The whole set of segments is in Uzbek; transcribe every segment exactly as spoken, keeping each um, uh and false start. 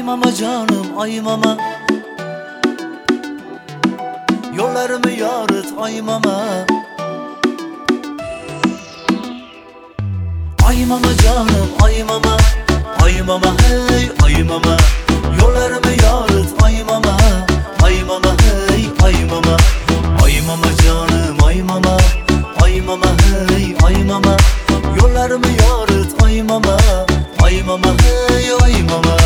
mama canım ay mama, yollarımı yorit ay mama. Ay mama canım ay mama, ay mama hey ay mama, yollarımı yorit ay mama, ay mama hey ay mama. Ay mama canım ay mama, ay mama hey ay mama, yollarımı yorit ay mama, ay mama hey ay mama.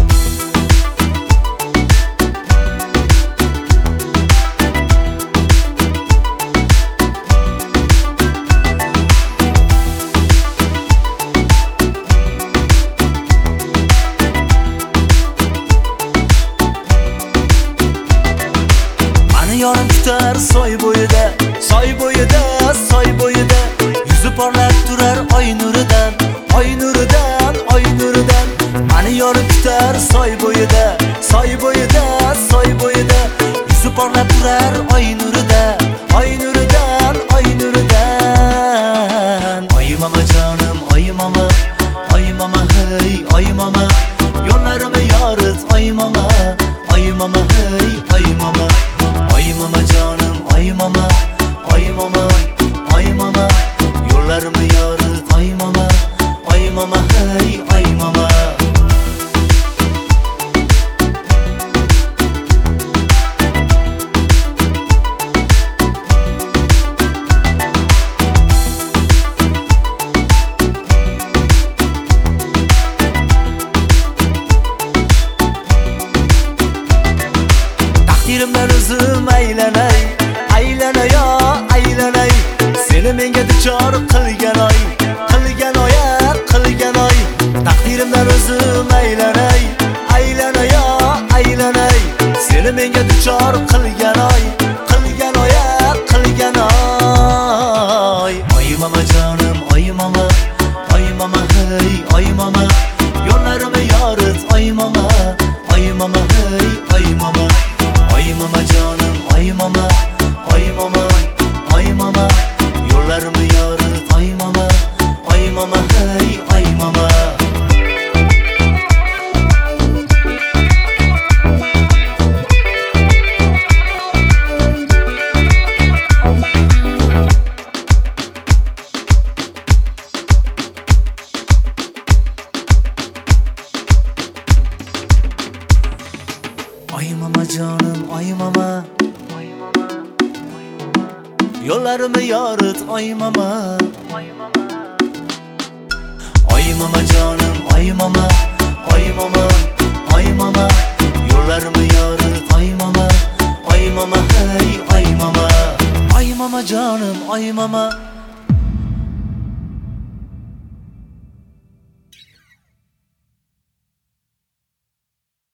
Yarım tutar soy boyida, soy boyida, soy boyida, yüzü parlak durar ay nuridan, ay nuridan, ay nuridan. Mani yarım tutar soy boyida, soy boyida, soy boyida, yüzü parlak durar ay nurida, ay nuridan, ay nuridan. Ay mama canım ay mama, ay mama hey ay mama, yollarımı yorit ay mama, ay mama hey ay mama. Ay mama canım ay mama, ay mama, ay mama, yollarımı yorit ay mama, ay mama hey ay mama. Takdirimden özüm aylanay, aylanay ya aylanay, seni menga duchor qilgan oy, qilgan oy, qilgan oy. Takdirimden özüm aylanay, aylanay ya aylanay, seni menga duchor qilgan oy, qilgan oy, qilgan oy. Ay mama canım ay mama, ay mama hey ay mama, yollarımı yorit ay mama, ay mama hey ay mama. Ay mama canım ay mama, ay mama, ay mama, yollarımı yorit ay mama, ay mama hey ay mama. Ay mama canım ay mama, yollarımı yorit ay mama, ay mama canım ay mama, ay mama, ay mama, yollarımı yorit ay mama, ay mama hey ay mama. Ay mama canım ay mama,